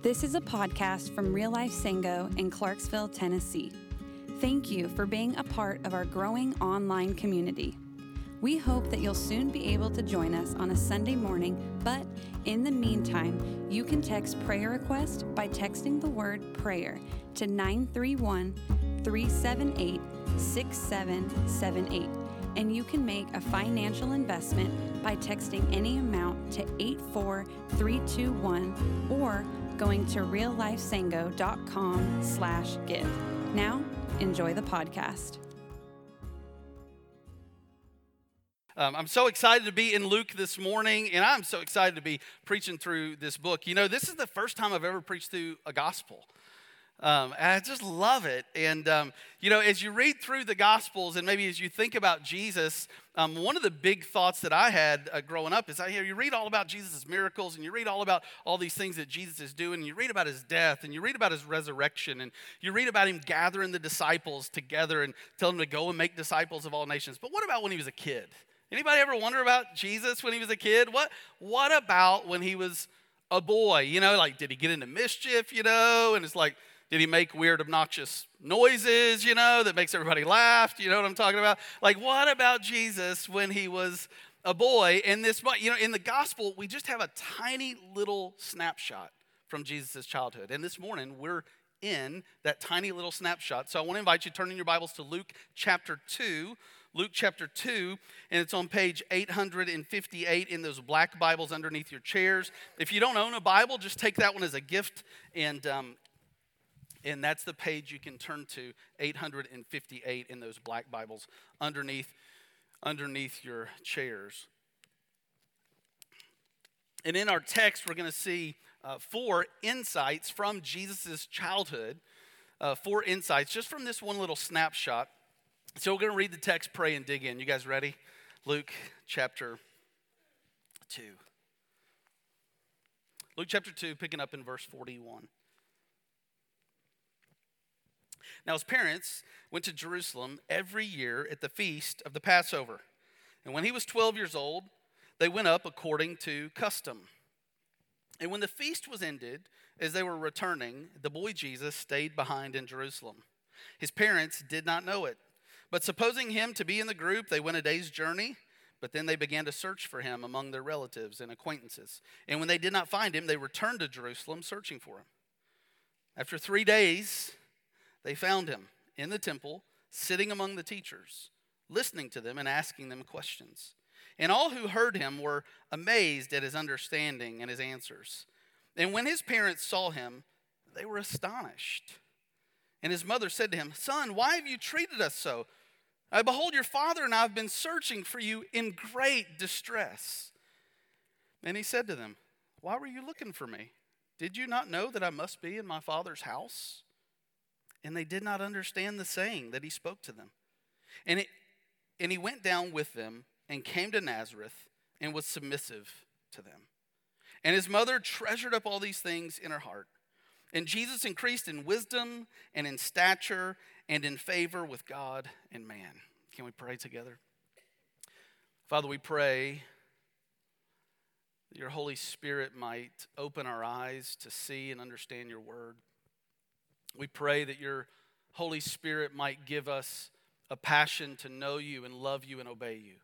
This is a podcast from Real Life Sango in Clarksville, Tennessee. Thank you for being a part of our growing online community. We hope that you'll soon be able to join us on a Sunday morning, but in the meantime, you can text prayer request by texting the word prayer to 931-378-6778. And you can make a financial investment by texting any amount to 84321 or going to reallifesango.com/give. Now, enjoy the podcast. I'm so excited to be in Luke this morning, and I'm so excited to be preaching through this book. You know, this is the first time I've ever preached through a gospel. And I just love it. And, you know, as you read through the Gospels and maybe as you think about Jesus, one of the big thoughts that I had growing up is you read all about Jesus' miracles and you read all about all these things that Jesus is doing. And you read about his death and you read about his resurrection and you read about him gathering the disciples together and telling them to go and make disciples of all nations. But what about when he was a kid? Anybody ever wonder about Jesus when he was a kid? What about when he was a boy? You know, like, did he get into mischief, you know? And it's like, did he make weird, obnoxious noises, you know, that makes everybody laugh? You know what I'm talking about? Like, what about Jesus when he was a boy? And this, you know, in the gospel, we just have a tiny little snapshot from Jesus' childhood. And this morning, we're in that tiny little snapshot. So I want to invite you to turn in your Bibles to Luke chapter 2. Luke chapter 2, and it's on page 858 in those black Bibles underneath your chairs. If you don't own a Bible, just take that one as a gift, and that's the page you can turn to, 858 in those black Bibles underneath your chairs. And in our text, we're going to see 4 insights from Jesus' childhood, 4 insights just from this one little snapshot. So we're going to read the text, pray, and dig in. You guys ready? Luke chapter 2. Luke chapter 2, picking up in verse 41. Now his parents went to Jerusalem every year at the feast of the Passover. And when he was 12 years old, they went up according to custom. And when the feast was ended, as they were returning, the boy Jesus stayed behind in Jerusalem. His parents did not know it. But supposing him to be in the group, they went a day's journey, but then they began to search for him among their relatives and acquaintances. And when they did not find him, they returned to Jerusalem searching for him. After 3 days, they found him in the temple, sitting among the teachers, listening to them and asking them questions. And all who heard him were amazed at his understanding and his answers. And when his parents saw him, they were astonished. And his mother said to him, "Son, why have you treated us so? Behold, your father and I have been searching for you in great distress." And he said to them, "Why were you looking for me? Did you not know that I must be in my father's house?" And they did not understand the saying that he spoke to them. And he went down with them and came to Nazareth and was submissive to them. And his mother treasured up all these things in her heart. And Jesus increased in wisdom and in stature and in favor with God and man. Can we pray together? Father, we pray that your Holy Spirit might open our eyes to see and understand your word. We pray that your Holy Spirit might give us a passion to know you and love you and obey you.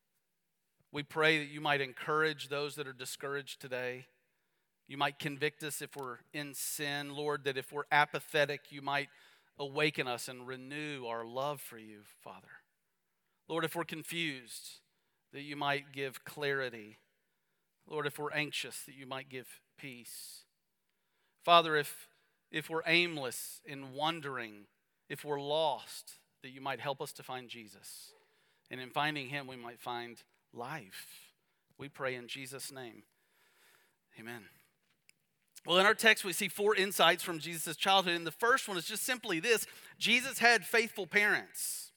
We pray that you might encourage those that are discouraged today. You might convict us if we're in sin, Lord, that if we're apathetic, you might awaken us and renew our love for you, Father. Lord, if we're confused, that you might give clarity. Lord, if we're anxious, that you might give peace. Father, if we're aimless and wandering, if we're lost, that you might help us to find Jesus. And in finding him, we might find life. We pray in Jesus' name. Amen. Well, in our text, we see 4 insights from Jesus' childhood. And the first one is just simply this: Jesus had faithful parents.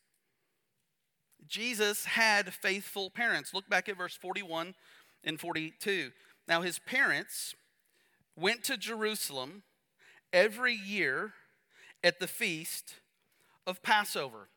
Jesus had faithful parents. Look back at verse 41 and 42. Now, his parents went to Jerusalem every year at the feast of Passover.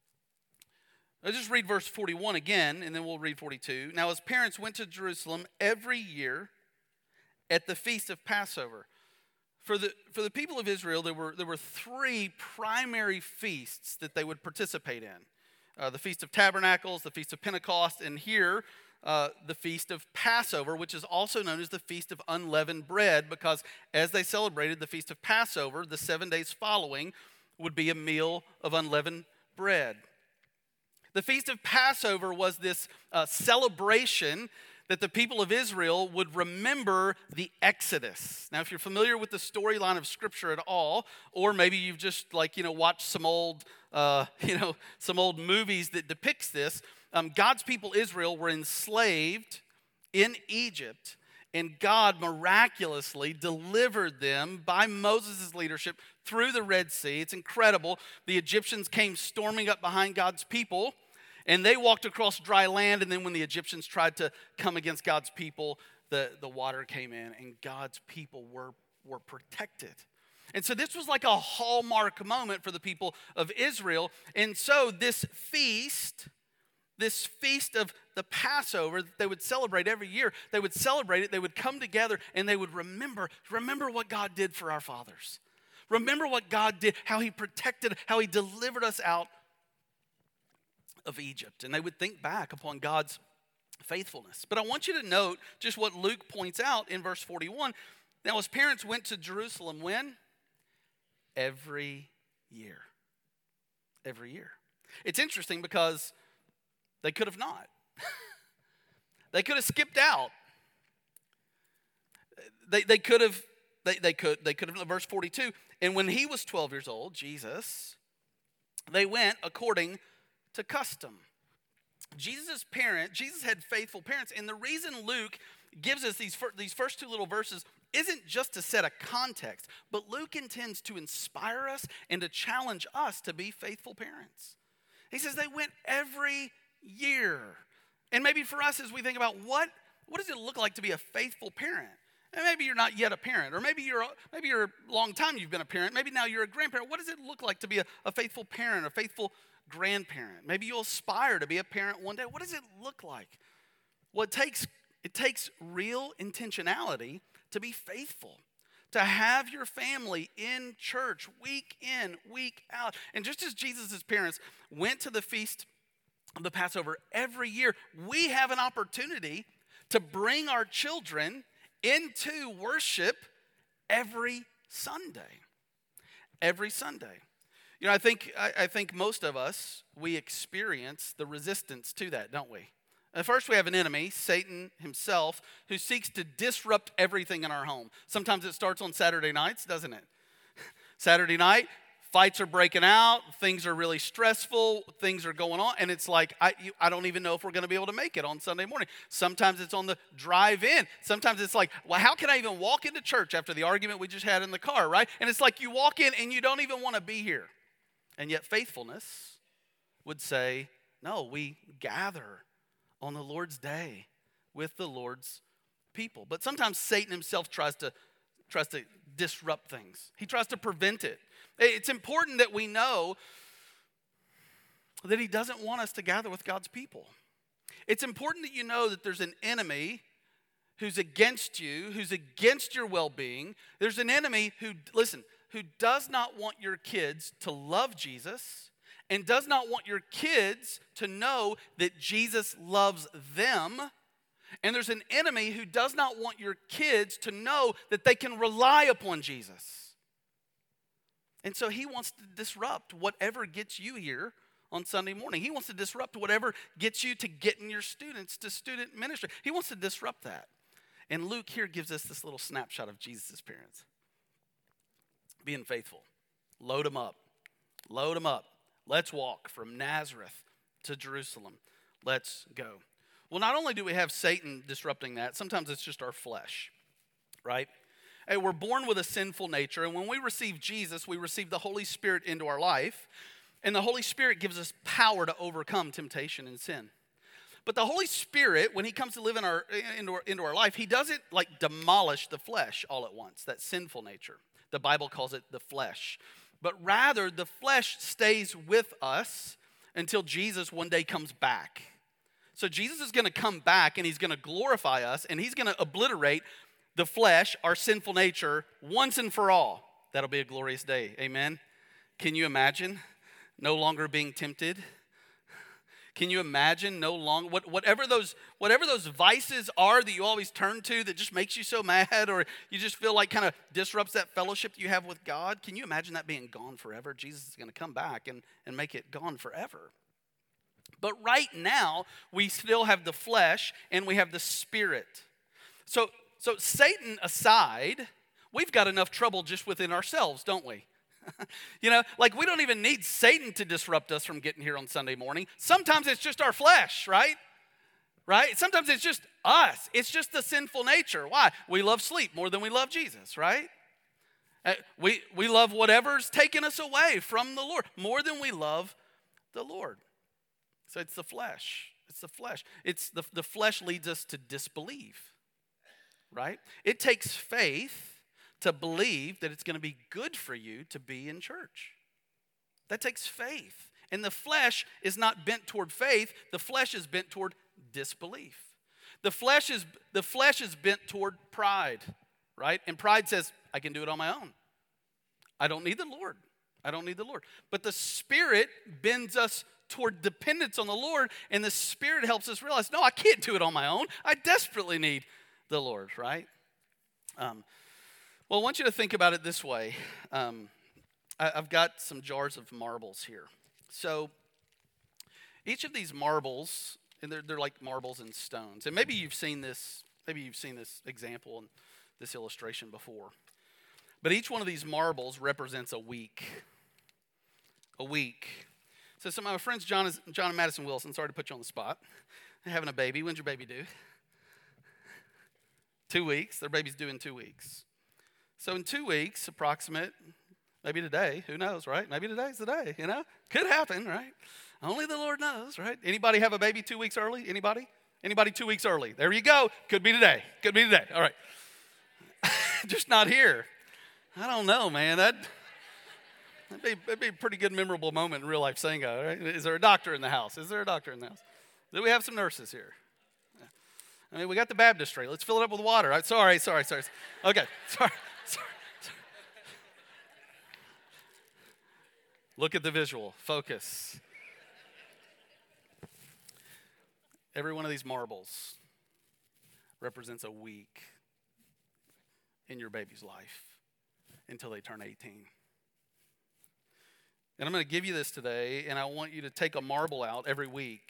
Let's just read verse 41 again, and then we'll read 42. Now, his parents went to Jerusalem every year at the feast of Passover. For the people of Israel, there were three primary feasts that they would participate in. The Feast of Tabernacles, the Feast of Pentecost, and here, the Feast of Passover, which is also known as the Feast of Unleavened Bread, because as they celebrated the Feast of Passover, the 7 days following would be a meal of unleavened bread. The Feast of Passover was this celebration that the people of Israel would remember the Exodus. Now, if you're familiar with the storyline of Scripture at all, or maybe you've just watched some old movies that depicts this, God's people Israel were enslaved in Egypt, and God miraculously delivered them by Moses' leadership through the Red Sea. It's incredible. The Egyptians came storming up behind God's people, and they walked across dry land, and then when the Egyptians tried to come against God's people, the water came in, and God's people were protected. And so this was like a hallmark moment for the people of Israel. And so this feast of the Passover that they would celebrate every year, they would celebrate it, they would come together, and they would remember what God did for our fathers. Remember what God did, how he protected, how he delivered us out of Egypt. And they would think back upon God's faithfulness. But I want you to note just what Luke points out in verse 41. Now his parents went to Jerusalem when? Every year. Every year. It's interesting because they could have not. They could have skipped out. They could have, verse 42, and when he was 12 years old, Jesus, they went according to custom. Jesus had faithful parents, and the reason Luke gives us these first two little verses isn't just to set a context, but Luke intends to inspire us and to challenge us to be faithful parents. He says they went every year. And maybe for us, as we think about what does it look like to be a faithful parent? And maybe you're not yet a parent, or maybe you're a long time you've been a parent. Maybe now you're a grandparent. What does it look like to be a faithful parent, a faithful grandparent? Maybe you'll aspire to be a parent one day. What does it look like? Well, it takes real intentionality to be faithful, to have your family in church week in, week out. And just as Jesus' parents went to the feast of the Passover every year, we have an opportunity to bring our children into worship every Sunday. Every Sunday. You know, I think most of us, we experience the resistance to that, don't we? At first, we have an enemy, Satan himself, who seeks to disrupt everything in our home. Sometimes it starts on Saturday nights, doesn't it? Saturday night, fights are breaking out, things are really stressful, things are going on, and it's like, I don't even know if we're going to be able to make it on Sunday morning. Sometimes it's on the drive-in. Sometimes it's like, well, how can I even walk into church after the argument we just had in the car, right? And it's like you walk in and you don't even want to be here. And yet faithfulness would say, no, we gather on the Lord's day with the Lord's people. But sometimes Satan himself tries to disrupt things. He tries to prevent it. It's important that we know that he doesn't want us to gather with God's people. It's important that you know that there's an enemy who's against you, who's against your well-being. There's an enemy who does not want your kids to love Jesus and does not want your kids to know that Jesus loves them. And there's an enemy who does not want your kids to know that they can rely upon Jesus. And so he wants to disrupt whatever gets you here on Sunday morning. He wants to disrupt whatever gets you to getting your students to student ministry. He wants to disrupt that. And Luke here gives us this little snapshot of Jesus' parents. Being faithful. Load them up. Load them up. Let's walk from Nazareth to Jerusalem. Let's go. Well, not only do we have Satan disrupting that, sometimes it's just our flesh, right? Hey, we're born with a sinful nature, and when we receive Jesus, we receive the Holy Spirit into our life, and the Holy Spirit gives us power to overcome temptation and sin. But the Holy Spirit, when he comes to live into our life, he doesn't like demolish the flesh all at once, that sinful nature. The Bible calls it the flesh. But rather, the flesh stays with us until Jesus one day comes back. So Jesus is going to come back and he's going to glorify us and he's going to obliterate the flesh, our sinful nature, once and for all. That'll be a glorious day. Amen? Can you imagine no longer being tempted? Can you imagine no longer, whatever those vices are that you always turn to that just makes you so mad, or you just feel like kind of disrupts that fellowship you have with God? Can you imagine that being gone forever? Jesus is going to come back and make it gone forever. But right now, we still have the flesh and we have the spirit. So Satan aside, we've got enough trouble just within ourselves, don't we? Like we don't even need Satan to disrupt us from getting here on Sunday morning. Sometimes it's just our flesh, right? Sometimes it's just us. It's just the sinful nature. Why? We love sleep more than we love Jesus, right? We love whatever's taking us away from the Lord more than we love the Lord. So it's the flesh. It's the flesh. The flesh leads us to disbelieve, right? It takes faith to believe that it's going to be good for you to be in church. That takes faith. And the flesh is not bent toward faith. The flesh is bent toward disbelief. The flesh is bent toward pride, right? And pride says, I can do it on my own. I don't need the Lord. I don't need the Lord. But the Spirit bends us toward dependence on the Lord, and the Spirit helps us realize, no, I can't do it on my own. I desperately need the Lord, right? Well, I want you to think about it this way. I've got some jars of marbles here. So each of these marbles, and they're like marbles and stones. And maybe you've seen this example and this illustration before. But each one of these marbles represents a week. A week. So some of my friends, John and Madison Wilson, sorry to put you on the spot. They're having a baby. When's your baby due? 2 weeks. Their baby's due in 2 weeks. So in 2 weeks, approximate, maybe today, who knows, right? Maybe today's the day, Could happen, right? Only the Lord knows, right? Anybody have a baby 2 weeks early? Anybody? Anybody 2 weeks early? There you go. Could be today. Could be today. All right. Just not here. I don't know, man. That'd be a pretty good memorable moment in real life Sango, right? Is there a doctor in the house? Is there a doctor in the house? Do we have some nurses here? I mean, we got the baptistry. Let's fill it up with water. Right? Sorry. Okay, sorry. Look at the visual. Focus. Every one of these marbles represents a week in your baby's life until they turn 18. And I'm going to give you this today, and I want you to take a marble out every week.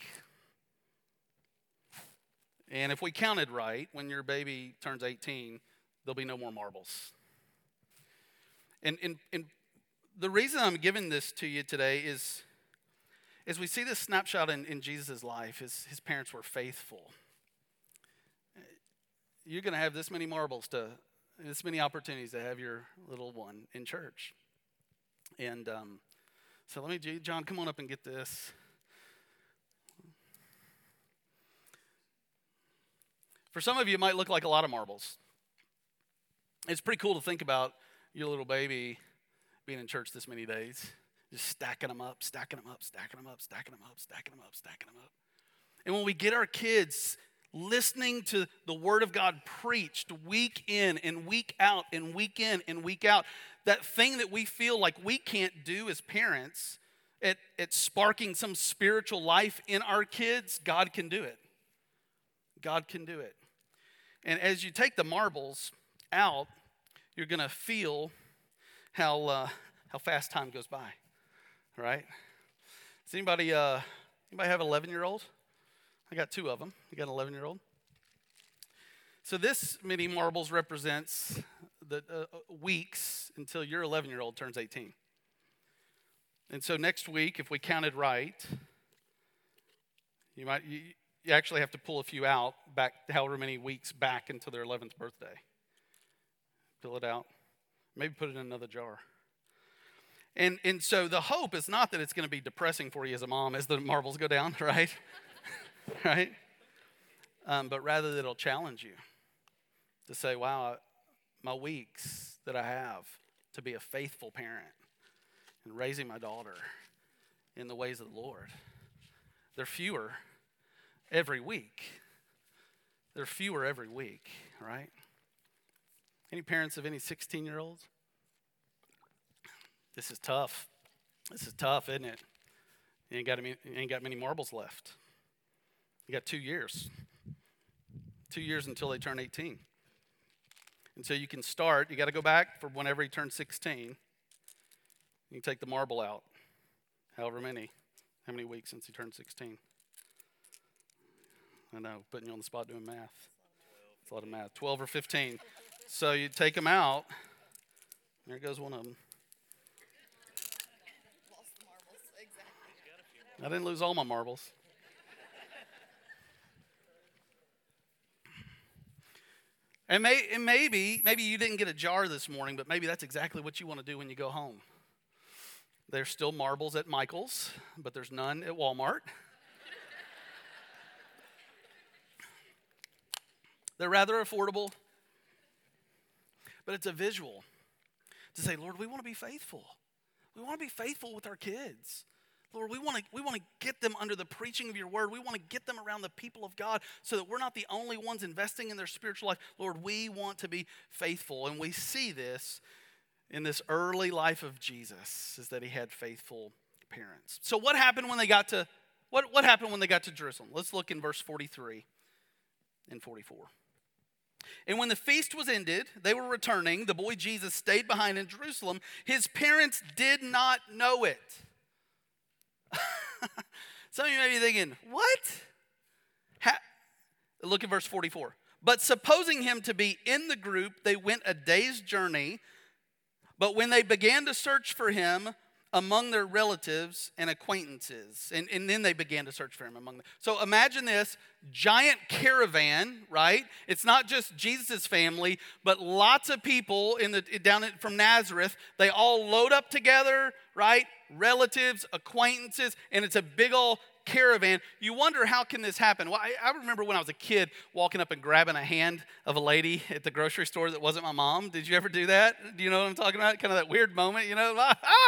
And if we counted right, when your baby turns 18, there'll be no more marbles. And the reason I'm giving this to you today is we see this snapshot in Jesus' life. His parents were faithful. You're going to have this many marbles, this many opportunities to have your little one in church. And so John, come on up and get this. For some of you, it might look like a lot of marbles. It's pretty cool to think about your little baby being in church this many days, just stacking them up. And when we get our kids listening to the Word of God preached week in and week out and week in and week out, that thing that we feel like we can't do as parents at sparking some spiritual life in our kids, God can do it. God can do it. And as you take the marbles out, you're going to feel how fast time goes by, right? Does anybody have an 11-year-old? I got 2 of them. You got an 11-year-old? So this many marbles represents the weeks until your 11-year-old turns 18. And so next week, if we counted right, you actually have to pull a few out back however many weeks back into their 11th birthday. Pull it out. Maybe put it in another jar. And so the hope is not that it's going to be depressing for you as a mom as the marbles go down, right? Right? But rather that it'll challenge you to say, wow, my weeks that I have to be a faithful parent and raising my daughter in the ways of the Lord, they're fewer every week. They're fewer every week, right? Any parents of any 16-year-olds? This is tough. This is tough, isn't it? You ain't got many marbles left. You got 2 years. 2 years until they turn 18. And so you can start. You got to go back for whenever he turns 16. You can take the marble out. How many weeks since he turned 16? I know, putting you on the spot doing math. It's a lot of math. 12 or 15. So you take them out. There goes one of them. Lost the marbles, exactly. I didn't lose all my marbles. And maybe you didn't get a jar this morning, but maybe that's exactly what you want to do when you go home. There's still marbles at Michael's, but there's none at Walmart. They're rather affordable, but it's a visual to say, Lord, we want to be faithful. We want to be faithful with our kids. Lord, we want to get them under the preaching of your word. We want to get them around the people of God so that we're not the only ones investing in their spiritual life. Lord, we want to be faithful. And we see this in this early life of Jesus, is that he had faithful parents. So what happened when they got to what happened when they got to Jerusalem? Let's look in verse 43 and 44. And when the feast was ended, they were returning. The boy Jesus stayed behind in Jerusalem. His parents did not know it. Some of you may be thinking, what? Look at verse 44. But supposing him to be in the group, they went a day's journey. But when they began to search for him among their relatives and acquaintances, and then they began to search for him among them. So imagine this giant caravan, right? It's not just Jesus' family, but lots of people from Nazareth. They all load up together, right? Relatives, acquaintances, and it's a big old caravan. You wonder, how can this happen? Well, I remember when I was a kid walking up and grabbing a hand of a lady at the grocery store that wasn't my mom. Did you ever do that? Do you know what I'm talking about? Kind of that weird moment, you know?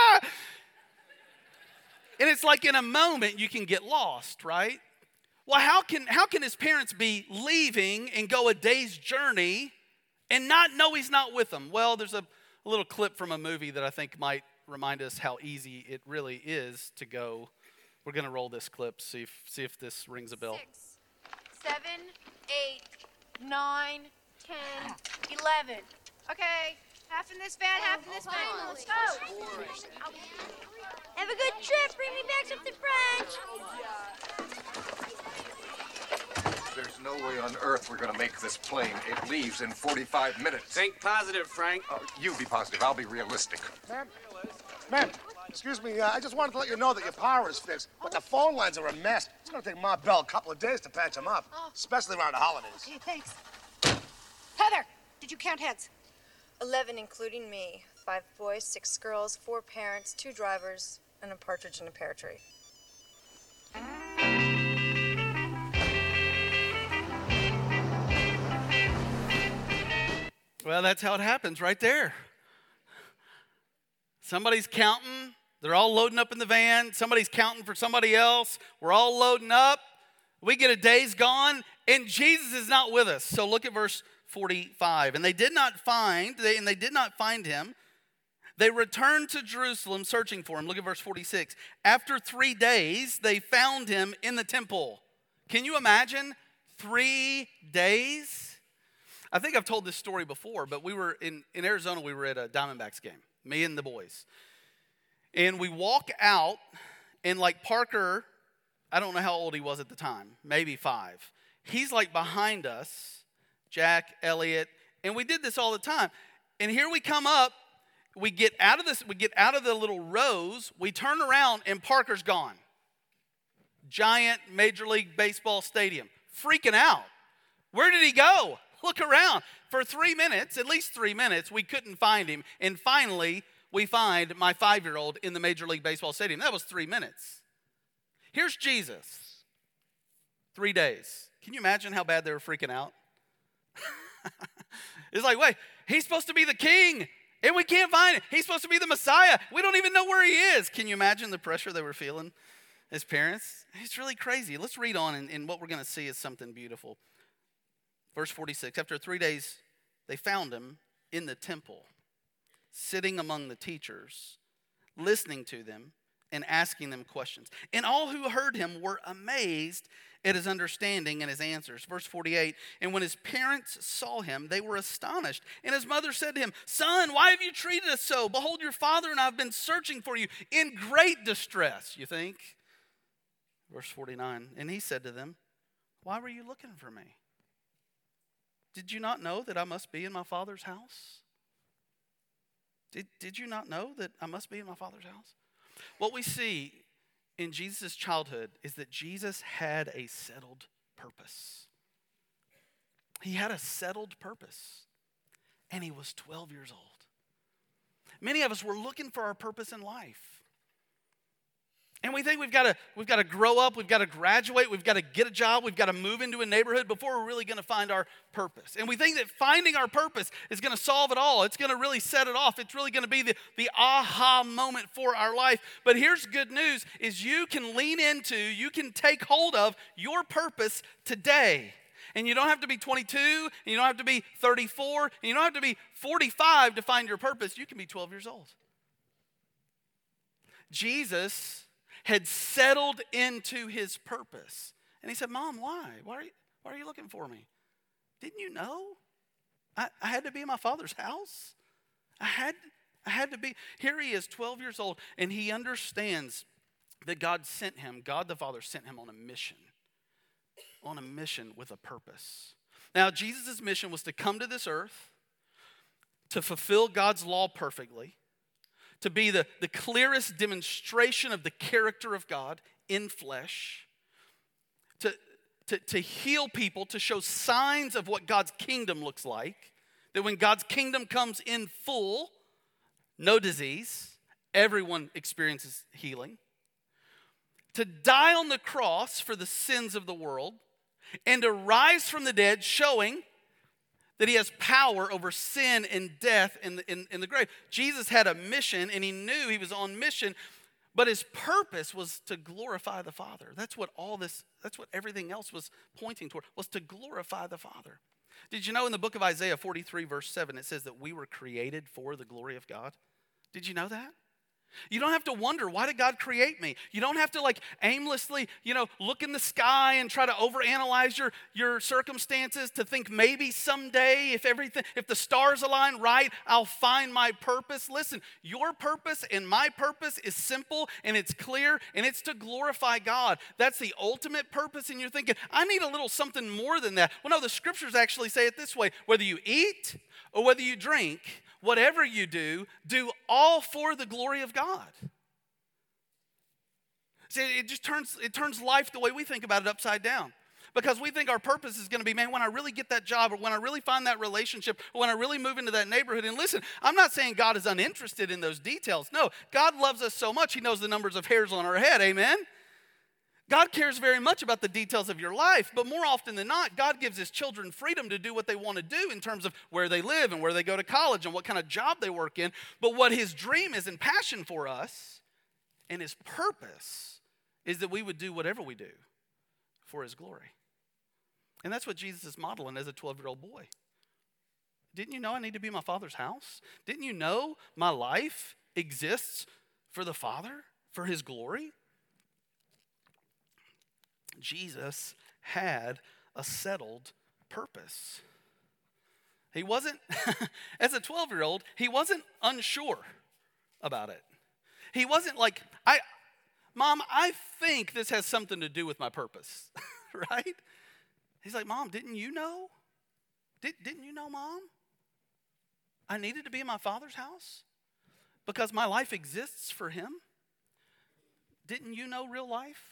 And it's like in a moment you can get lost, right? Well, how can his parents be leaving and go a day's journey and not know he's not with them? Well, there's a little clip from a movie that I think might remind us how easy it really is to go. We're going to roll this clip, see if this rings a bell. 6, 7, 8, 9, 10, 11. Okay, half in this van, half in this van. Let's go. Have a good trip. Bring me back something French. There's no way on earth we're going to make this plane. It leaves in 45 minutes. Think positive, Frank. You be positive. I'll be realistic. Ma'am, excuse me. I just wanted to let you know that your power is fixed, but the phone lines are a mess. It's going to take Ma Bell a couple of days to patch them up, especially around the holidays. Okay, thanks. Heather, did you count heads? 11, including me. 5 boys, 6 girls, 4 parents, 2 drivers, and a partridge in a pear tree. Well, that's how it happens right there. Somebody's counting. They're all loading up in the van. Somebody's counting for somebody else. We're all loading up. We get a day's gone, and Jesus is not with us. So look at verse 45. And they did not find him. They returned to Jerusalem searching for him. Look at verse 46. After 3 days, they found him in the temple. Can you imagine 3 days? I think I've told this story before, but we were in Arizona. We were at a Diamondbacks game, me and the boys. And we walk out, and like Parker, I don't know how old he was at the time, maybe 5. He's like behind us, Jack, Elliot, and we did this all the time. And here we come up, we get out of the little rows, we turn around, and Parker's gone. Giant Major League Baseball stadium, freaking out. Where did he go? Look around. For 3 minutes, at least 3 minutes, we couldn't find him. And finally, we find my 5-year-old in the Major League Baseball stadium. That was 3 minutes. Here's Jesus. 3 days. Can you imagine how bad they were freaking out? It's like, wait, he's supposed to be the king, and we can't find him. He's supposed to be the Messiah. We don't even know where he is. Can you imagine the pressure they were feeling as parents? It's really crazy. Let's read on, and what we're going to see is something beautiful. Verse 46, after 3 days, they found him in the temple, sitting among the teachers, listening to them and asking them questions. And all who heard him were amazed at his understanding and his answers. Verse 48, and when his parents saw him, they were astonished. And his mother said to him, son, why have you treated us so? Behold, your father and I have been searching for you in great distress, you think? Verse 49, and he said to them, why were you looking for me? Did you not know that I must be in my father's house? Did you not know that I must be in my father's house? What we see in Jesus' childhood is that Jesus had a settled purpose. He had a settled purpose, and he was 12 years old. Many of us were looking for our purpose in life. And we think we've got to grow up, we've got to graduate, we've got to get a job, we've got to move into a neighborhood before we're really going to find our purpose. And we think that finding our purpose is going to solve it all. It's going to really set it off. It's really going to be the aha moment for our life. But here's good news, is you can lean into, you can take hold of your purpose today. And you don't have to be 22, and you don't have to be 34, and you don't have to be 45 to find your purpose. You can be 12 years old. Jesus had settled into his purpose. And he said, Mom, why? Why are you looking for me? Didn't you know? I had to be in my father's house. I had to be. Here he is, 12 years old, and he understands that God sent him, God the Father sent him on a mission with a purpose. Now, Jesus' mission was to come to this earth, to fulfill God's law perfectly, to be the clearest demonstration of the character of God in flesh, to heal people, to show signs of what God's kingdom looks like, that when God's kingdom comes in full, no disease, everyone experiences healing, to die on the cross for the sins of the world, and to rise from the dead, showing that he has power over sin and death in the grave. Jesus had a mission, and he knew he was on mission, but his purpose was to glorify the Father. That's what everything else was pointing toward, was to glorify the Father. Did you know in the book of Isaiah 43, verse 7, it says that we were created for the glory of God? Did you know that? You don't have to wonder, why did God create me? You don't have to aimlessly, look in the sky and try to overanalyze your circumstances to think maybe someday if the stars align right, I'll find my purpose. Listen, your purpose and my purpose is simple and it's clear and it's to glorify God. That's the ultimate purpose, and you're thinking, I need a little something more than that. Well, no, the scriptures actually say it this way: whether you eat or whether you drink, whatever you do all for the glory of God. See, it turns life the way we think about it upside down. Because we think our purpose is going to be, man, when I really get that job, or when I really find that relationship, or when I really move into that neighborhood. And listen, I'm not saying God is uninterested in those details. No, God loves us so much, he knows the numbers of hairs on our head, amen? God cares very much about the details of your life, but more often than not, God gives his children freedom to do what they want to do in terms of where they live and where they go to college and what kind of job they work in. But what his dream is and passion for us, and his purpose, is that we would do whatever we do for his glory. And that's what Jesus is modeling as a 12-year-old boy. Didn't you know I need to be in my Father's house? Didn't you know my life exists for the Father, for his glory? Jesus had a settled purpose. He wasn't, as a 12-year-old, he wasn't unsure about it. He wasn't like, Mom, I think this has something to do with my purpose, right? He's like, Mom, didn't you know? Didn't you know, Mom? I needed to be in my Father's house because my life exists for him. Didn't you know real life?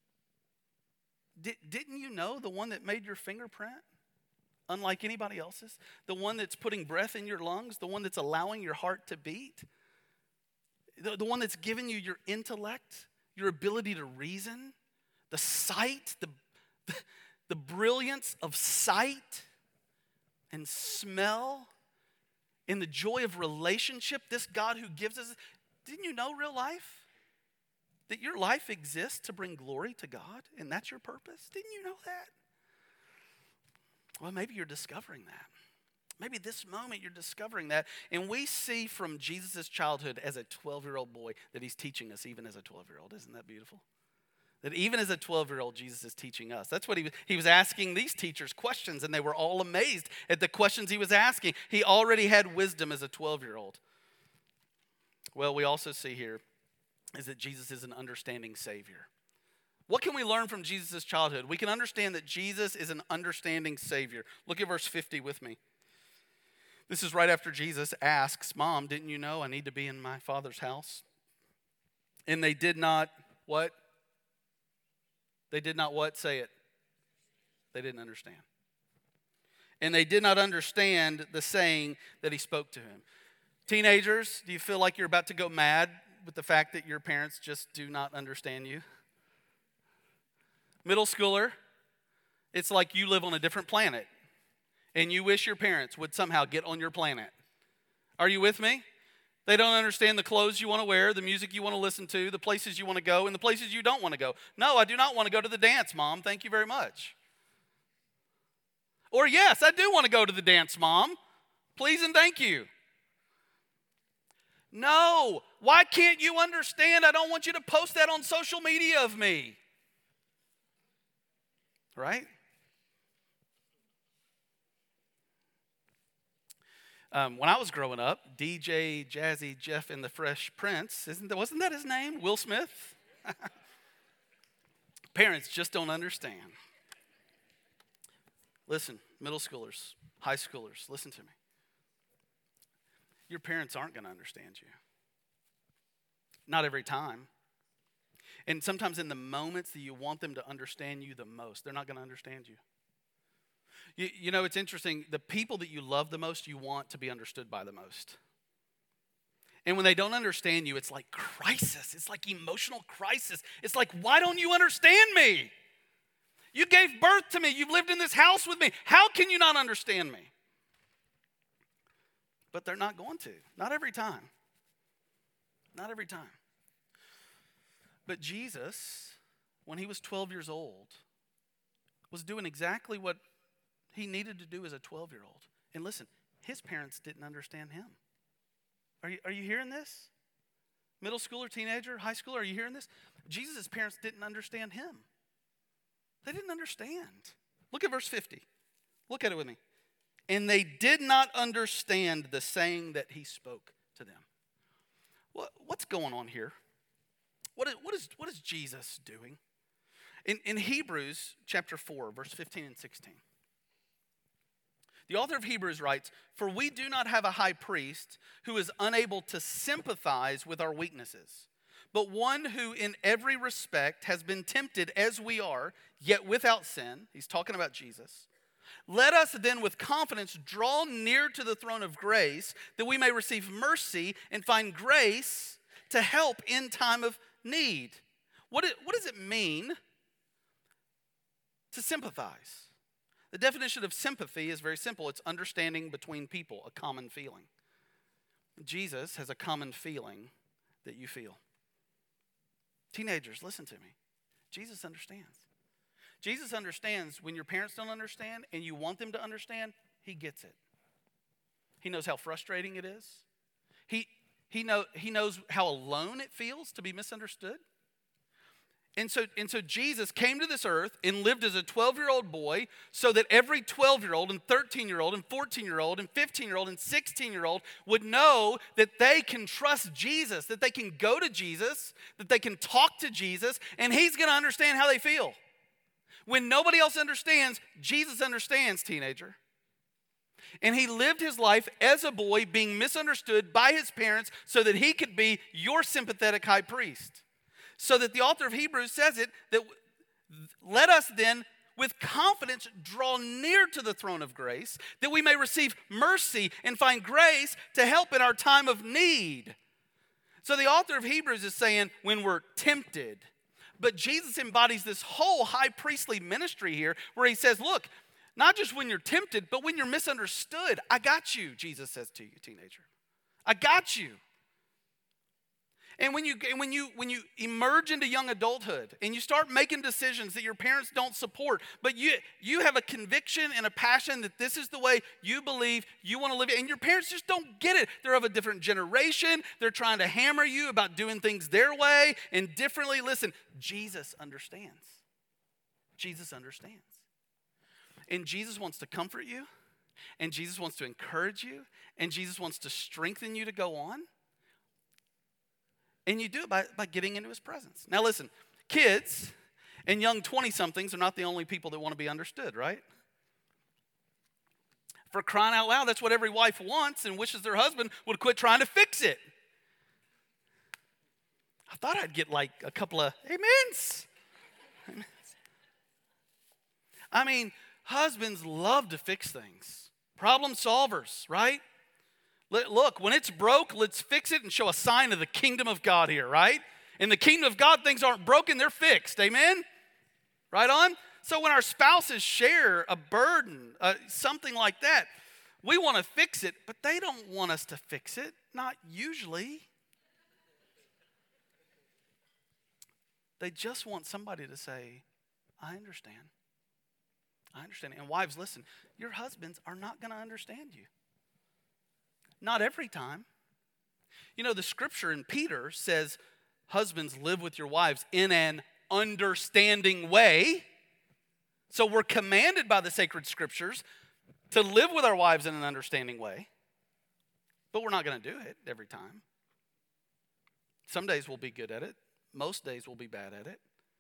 Didn't you know the one that made your fingerprint unlike anybody else's? The one that's putting breath in your lungs? The one that's allowing your heart to beat? The one that's given you your intellect, your ability to reason? The sight, the brilliance of sight and smell and the joy of relationship, this God who gives us. Didn't you know real life? That your life exists to bring glory to God, and that's your purpose? Didn't you know that? Well, maybe you're discovering that. Maybe this moment you're discovering that. And we see from Jesus' childhood as a 12-year-old boy that he's teaching us even as a 12-year-old. Isn't that beautiful? That even as a 12-year-old, Jesus is teaching us. That's what he was asking these teachers questions, and they were all amazed at the questions he was asking. He already had wisdom as a 12-year-old. Well, we also see here is that Jesus is an understanding Savior. What can we learn from Jesus' childhood? We can understand that Jesus is an understanding Savior. Look at verse 50 with me. This is right after Jesus asks, Mom, didn't you know I need to be in my Father's house? And they did not, what? They did not what? Say it. They didn't understand. And they did not understand the saying that he spoke to him. Teenagers, do you feel like you're about to go mad with the fact that your parents just do not understand you? Middle schooler, it's like you live on a different planet and you wish your parents would somehow get on your planet. Are you with me? They don't understand the clothes you want to wear, the music you want to listen to, the places you want to go, and the places you don't want to go. No, I do not want to go to the dance, Mom. Thank you very much. Or yes, I do want to go to the dance, Mom. Please and thank you. No, why can't you understand? I don't want you to post that on social media of me. Right? When I was growing up, DJ Jazzy Jeff and the Fresh Prince, wasn't that his name? Will Smith? Parents just don't understand. Listen, middle schoolers, high schoolers, listen to me. Your parents aren't going to understand you. Not every time. And sometimes in the moments that you want them to understand you the most, they're not going to understand you. You know, it's interesting. The people that you love the most, you want to be understood by the most. And when they don't understand you, it's like crisis. It's like emotional crisis. It's like, why don't you understand me? You gave birth to me. You've lived in this house with me. How can you not understand me? But they're not going to. Not every time. Not every time. But Jesus, when he was 12 years old, was doing exactly what he needed to do as a 12-year-old. And listen, his parents didn't understand him. Are you hearing this? Middle schooler, teenager, high schooler, are you hearing this? Jesus' parents didn't understand him. They didn't understand. Look at verse 50. Look at it with me. And they did not understand the saying that he spoke to them. What's going on here? What is Jesus doing? In Hebrews chapter 4, verse 15 and 16. The author of Hebrews writes, "For we do not have a high priest who is unable to sympathize with our weaknesses, but one who in every respect has been tempted as we are, yet without sin." He's talking about Jesus. "Let us then with confidence draw near to the throne of grace, that we may receive mercy and find grace to help in time of need." What does it mean to sympathize? The definition of sympathy is very simple. It's understanding between people, a common feeling. Jesus has a common feeling that you feel. Teenagers, listen to me. Jesus understands. Jesus understands when your parents don't understand and you want them to understand, he gets it. He knows how frustrating it is. He knows how alone it feels to be misunderstood. And so Jesus came to this earth and lived as a 12-year-old boy so that every 12-year-old and 13-year-old and 14-year-old and 15-year-old and 16-year-old would know that they can trust Jesus, that they can go to Jesus, that they can talk to Jesus, and he's going to understand how they feel. When nobody else understands, Jesus understands, teenager. And he lived his life as a boy being misunderstood by his parents so that he could be your sympathetic high priest. So that the author of Hebrews says it, that let us then with confidence draw near to the throne of grace, that we may receive mercy and find grace to help in our time of need. So the author of Hebrews is saying when we're tempted, but Jesus embodies this whole high priestly ministry here where he says, look, not just when you're tempted, but when you're misunderstood. I got you, Jesus says to you, teenager. I got you. And when you emerge into young adulthood and you start making decisions that your parents don't support, but you have a conviction and a passion that this is the way you believe you want to live, and your parents just don't get it. They're of a different generation. They're trying to hammer you about doing things their way and differently. Listen, Jesus understands. Jesus understands. And Jesus wants to comfort you, and Jesus wants to encourage you, and Jesus wants to strengthen you to go on. And you do it by getting into his presence. Now listen, kids and young 20-somethings are not the only people that want to be understood, right? For crying out loud, that's what every wife wants and wishes their husband would quit trying to fix it. I thought I'd get like a couple of amens. I mean, husbands love to fix things. Problem solvers, right? Look, when it's broke, let's fix it and show a sign of the kingdom of God here, right? In the kingdom of God, things aren't broken, they're fixed. Amen? Right on? So when our spouses share a burden, something like that, we want to fix it, but they don't want us to fix it. Not usually. They just want somebody to say, I understand. I understand. And wives, listen, your husbands are not going to understand you. Not every time. You know, the scripture in Peter says, husbands, live with your wives in an understanding way. So we're commanded by the sacred scriptures to live with our wives in an understanding way. But we're not going to do it every time. Some days we'll be good at it. Most days we'll be bad at it.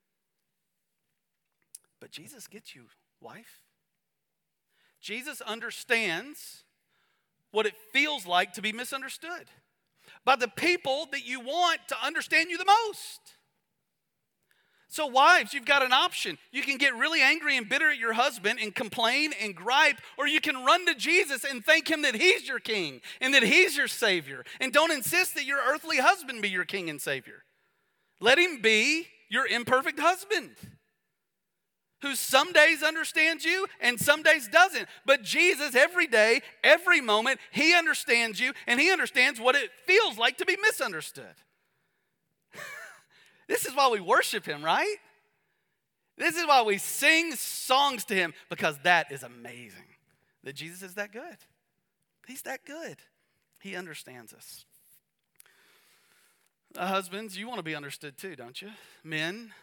But Jesus gets you, wife. Jesus understands what it feels like to be misunderstood by the people that you want to understand you the most. So wives, you've got an option. You can get really angry and bitter at your husband and complain and gripe, or you can run to Jesus and thank him that he's your king and that he's your savior. And don't insist that your earthly husband be your king and savior. Let him be your imperfect husband, who some days understands you and some days doesn't. But Jesus, every day, every moment, he understands you and he understands what it feels like to be misunderstood. This is why we worship him, right? This is why we sing songs to him, because that is amazing. That Jesus is that good. He's that good. He understands us. Husbands, you want to be understood too, don't you? Men,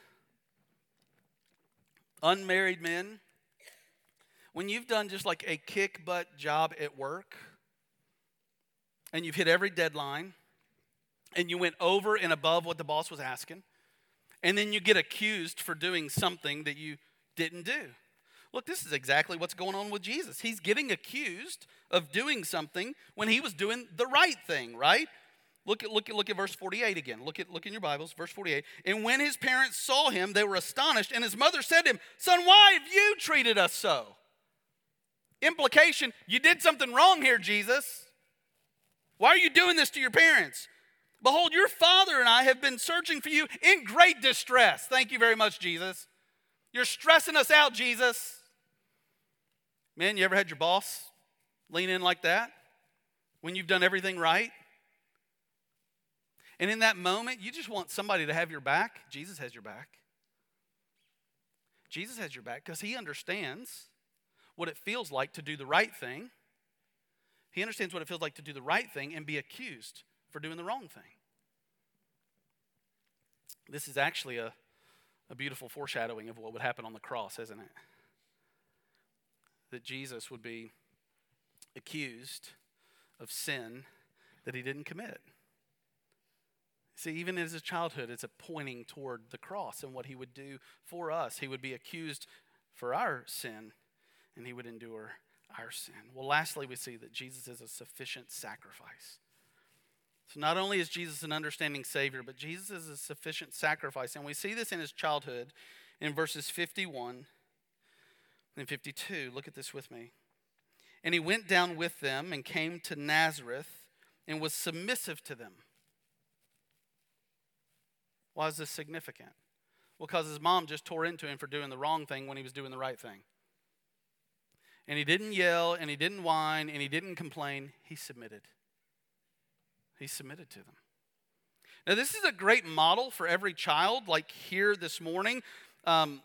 unmarried men, when you've done just like a kick-butt job at work and you've hit every deadline and you went over and above what the boss was asking, and then you get accused for doing something that you didn't do. Look, this is exactly what's going on with Jesus. He's getting accused of doing something when he was doing the right thing, right? Look at verse 48 again. Look in your Bibles, verse 48. And when his parents saw him, they were astonished. And his mother said to him, son, why have you treated us so? Implication, you did something wrong here, Jesus. Why are you doing this to your parents? Behold, your father and I have been searching for you in great distress. Thank you very much, Jesus. You're stressing us out, Jesus. Man, you ever had your boss lean in like that when you've done everything right? And in that moment, you just want somebody to have your back. Jesus has your back. Jesus has your back because he understands what it feels like to do the right thing. He understands what it feels like to do the right thing and be accused for doing the wrong thing. This is actually a beautiful foreshadowing of what would happen on the cross, isn't it? That Jesus would be accused of sin that he didn't commit. See, even in his childhood, it's a pointing toward the cross and what he would do for us. He would be accused for our sin, and he would endure our sin. Well, lastly, we see that Jesus is a sufficient sacrifice. So not only is Jesus an understanding Savior, but Jesus is a sufficient sacrifice. And we see this in his childhood in verses 51 and 52. Look at this with me. And he went down with them and came to Nazareth and was submissive to them. Why is this significant? Well, because his mom just tore into him for doing the wrong thing when he was doing the right thing. And he didn't yell, and he didn't whine, and he didn't complain. He submitted. He submitted to them. Now, this is a great model for every child, like here this morning, to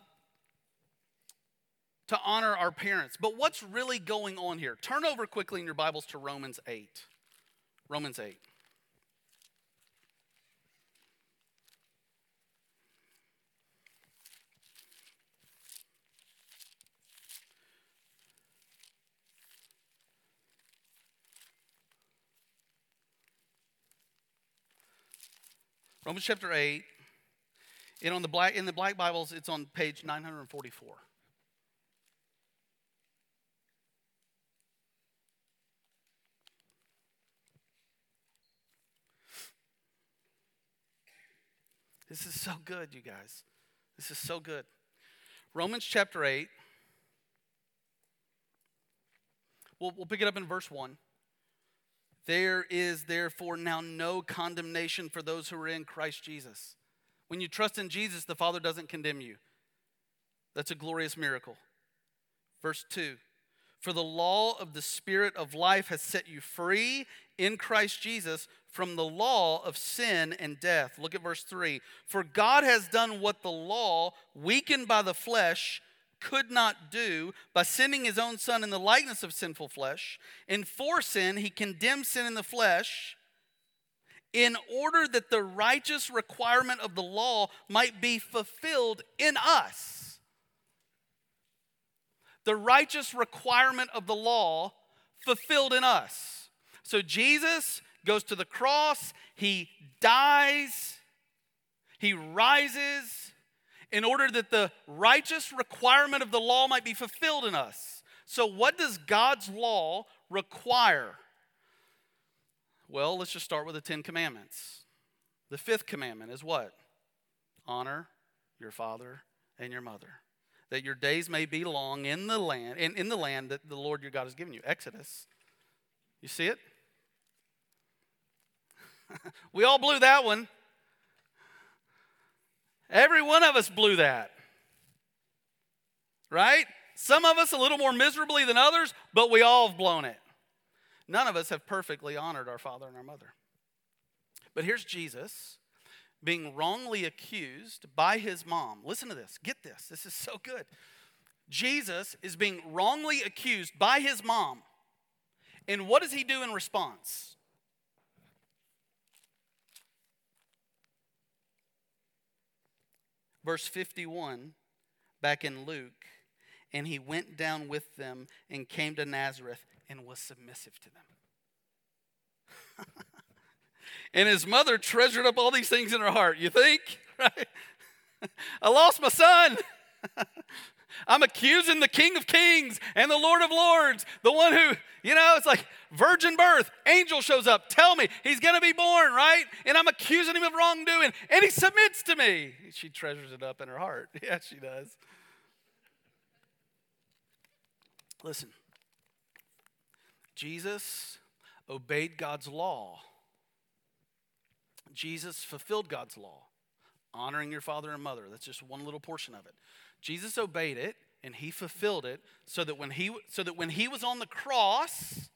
honor our parents. But what's really going on here? Turn over quickly in your Bibles to Romans 8. Romans 8. Romans chapter 8, and in the black Bibles, it's on page 944. This is so good, you guys. This is so good. Romans chapter 8. We'll pick it up in verse 1. There is therefore now no condemnation for those who are in Christ Jesus. When you trust in Jesus, the Father doesn't condemn you. That's a glorious miracle. Verse 2. For the law of the Spirit of life has set you free in Christ Jesus from the law of sin and death. Look at verse 3. For God has done what the law, weakened by the flesh, could not do by sending his own Son in the likeness of sinful flesh. And for sin, he condemned sin in the flesh in order that the righteous requirement of the law might be fulfilled in us. The righteous requirement of the law fulfilled in us. So Jesus goes to the cross, he dies, he rises, in order that the righteous requirement of the law might be fulfilled in us. So what does God's law require? Well, let's just start with the 10 Commandments. The 5th commandment is what? Honor your father and your mother, that your days may be long in the land that the Lord your God has given you. Exodus. You see it? We all blew that one. Every one of us blew that. Right? Some of us a little more miserably than others, but we all have blown it. None of us have perfectly honored our father and our mother. But here's Jesus being wrongly accused by his mom. Listen to this. Get this. This is so good. Jesus is being wrongly accused by his mom. And what does he do in response? Verse 51, back in Luke, and he went down with them and came to Nazareth and was submissive to them. And his mother treasured up all these things in her heart. You think? Right? I lost my son. I'm accusing the King of Kings and the Lord of Lords. The one who, it's like virgin birth. Angel shows up. Tell me he's going to be born, right? And I'm accusing him of wrongdoing. And he submits to me. She treasures it up in her heart. Yeah, she does. Listen. Jesus obeyed God's law. Jesus fulfilled God's law. Honoring your father and mother. That's just one little portion of it. Jesus obeyed it and he fulfilled it so that when he was on the cross,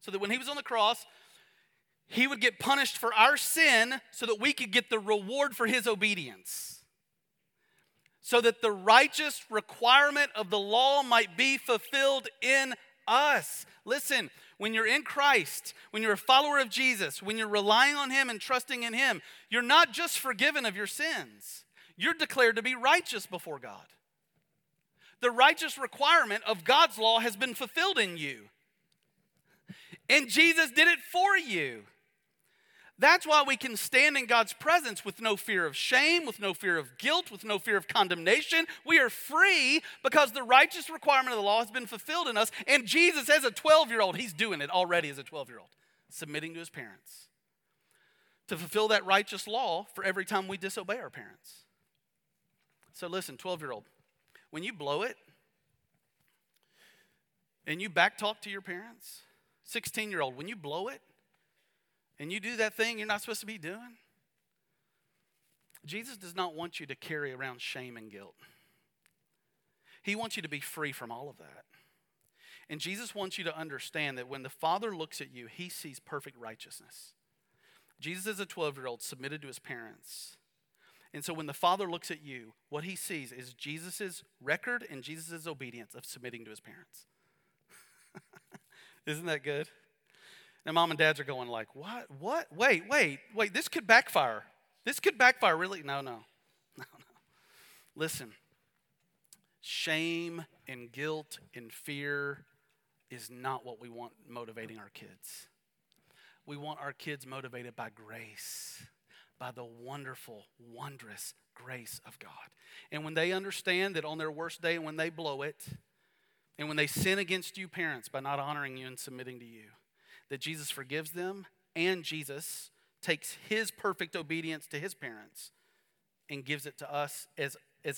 he would get punished for our sin so that we could get the reward for his obedience. So that the righteous requirement of the law might be fulfilled in us. Listen, when you're in Christ, when you're a follower of Jesus, when you're relying on him and trusting in him, you're not just forgiven of your sins. You're declared to be righteous before God. The righteous requirement of God's law has been fulfilled in you. And Jesus did it for you. That's why we can stand in God's presence with no fear of shame, with no fear of guilt, with no fear of condemnation. We are free because the righteous requirement of the law has been fulfilled in us. And Jesus, as a 12-year-old, he's doing it already as a 12-year-old, submitting to his parents to fulfill that righteous law for every time we disobey our parents. So listen, 12-year-old, when you blow it and you backtalk to your parents, 16-year-old, when you blow it and you do that thing you're not supposed to be doing, Jesus does not want you to carry around shame and guilt. He wants you to be free from all of that. And Jesus wants you to understand that when the Father looks at you, he sees perfect righteousness. Jesus as a 12-year-old submitted to his parents. And so when the Father looks at you, what he sees is Jesus' record and Jesus' obedience of submitting to his parents. Isn't that good? Now, mom and dads are going like, what? Wait, this could backfire. This could backfire, really? No. Listen, shame and guilt and fear is not what we want motivating our kids. We want our kids motivated by grace, by the wonderful, wondrous grace of God. And when they understand that on their worst day, when they blow it, and when they sin against you, parents, by not honoring you and submitting to you, that Jesus forgives them, and Jesus takes his perfect obedience to his parents and gives it to us as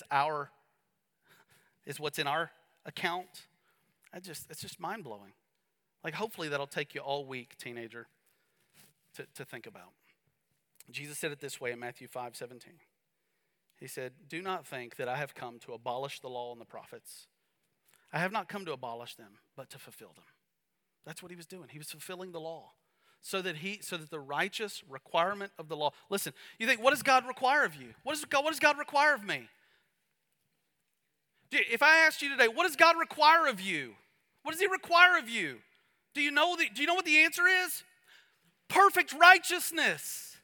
what's in our account. It's just mind-blowing. Like, hopefully that'll take you all week, teenager, to think about. Jesus said it this way in Matthew 5:17. He said, "Do not think that I have come to abolish the law and the prophets. I have not come to abolish them, but to fulfill them." That's what he was doing. He was fulfilling the law so that the righteous requirement of the law. Listen, you think, what does God require of you? What does God require of me? If I asked you today, what does God require of you? What does he require of you? Do you know what the answer is? Perfect righteousness.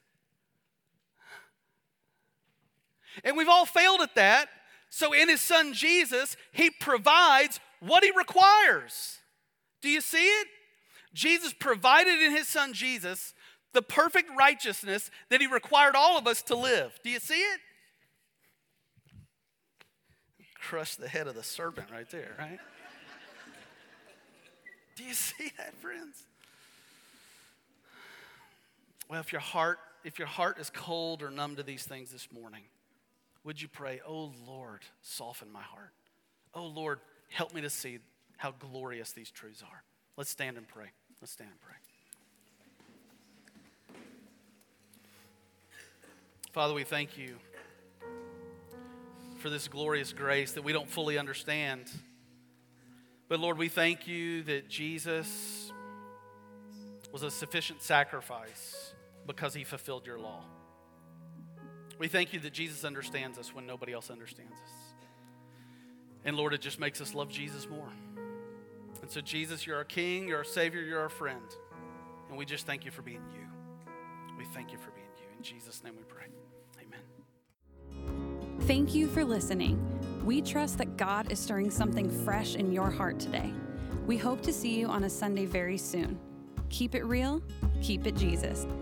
And we've all failed at that. So in his son Jesus, he provides what he requires. Do you see it? Jesus provided in his son Jesus the perfect righteousness that he required all of us to live. Do you see it? Crush the head of the serpent right there, right? Do you see that, friends? Well, if your heart is cold or numb to these things this morning, would you pray, "Oh Lord, soften my heart. Oh Lord, help me to see how glorious these truths are." Let's stand and pray. Let's stand and pray. Father, we thank you for this glorious grace that we don't fully understand. But Lord, we thank you that Jesus was a sufficient sacrifice because he fulfilled your law. We thank you that Jesus understands us when nobody else understands us. And Lord, it just makes us love Jesus more. And so Jesus, you're our King, you're our Savior, you're our friend. And we just thank you for being you. We thank you for being you. In Jesus' name we pray. Amen. Thank you for listening. We trust that God is stirring something fresh in your heart today. We hope to see you on a Sunday very soon. Keep it real, keep it Jesus.